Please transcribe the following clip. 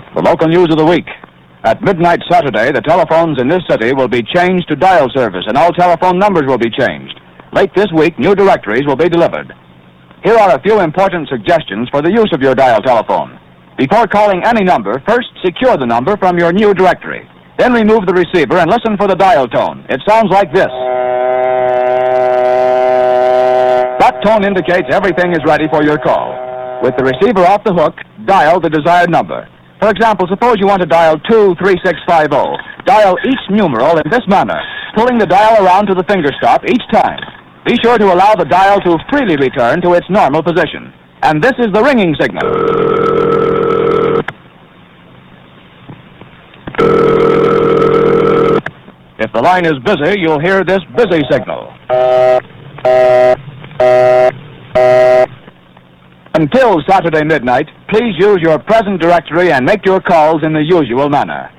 The local news of the week. At midnight Saturday, the telephones in this city will be changed to dial service, and all telephone numbers will be changed. Late this week, new directories will be delivered. Here are a few important suggestions for the use of your dial telephone. Before calling any number, first secure the number from your new directory. Then remove the receiver and listen for the dial tone. It sounds like this. That tone indicates everything is ready for your call. With the receiver off the hook, dial the desired number. For example, suppose you want to dial 23650. Dial each numeral in this manner, pulling the dial around to the finger stop each time. Be sure to allow the dial to freely return to its normal position. And this is the ringing signal. If the line is busy, you'll hear this busy signal. Until Saturday midnight, please use your present directory and make your calls in the usual manner.